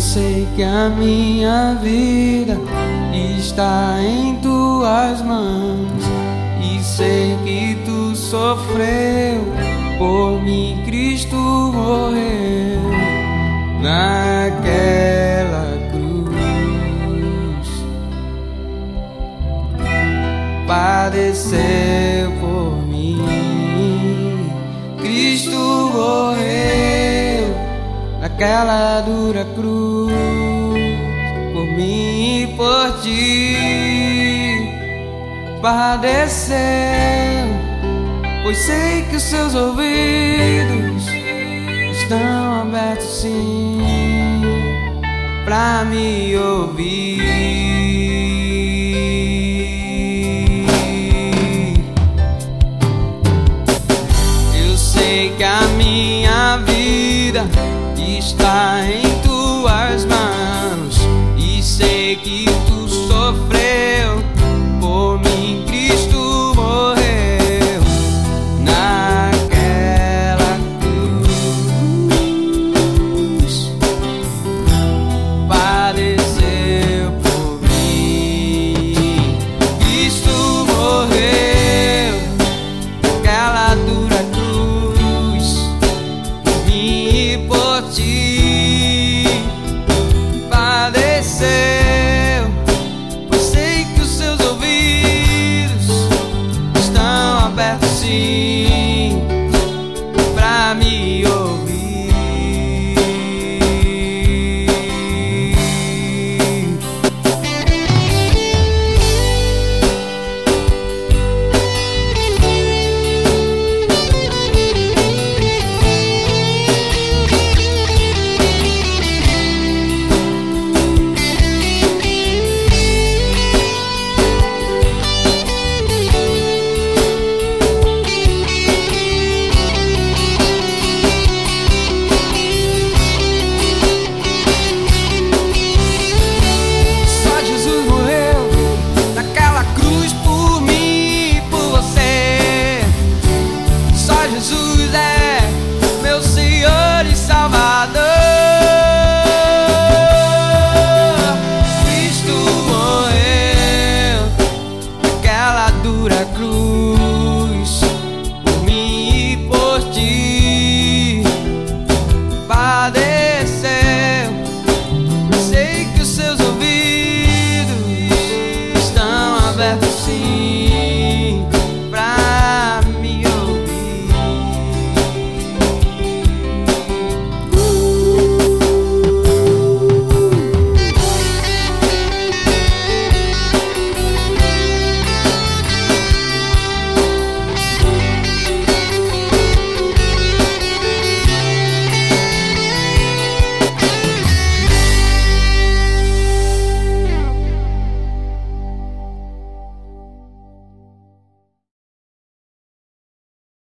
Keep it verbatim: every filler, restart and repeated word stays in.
sei que a minha vida está em tuas mãos, e sei que tu sofreu por mim, Cristo morreu naquela cruz, padeceu por mim, Cristo morreu naquela dura cruz, por mim e por ti, padeceu, pois sei que os seus ouvidos estão abertos sim pra me ouvir.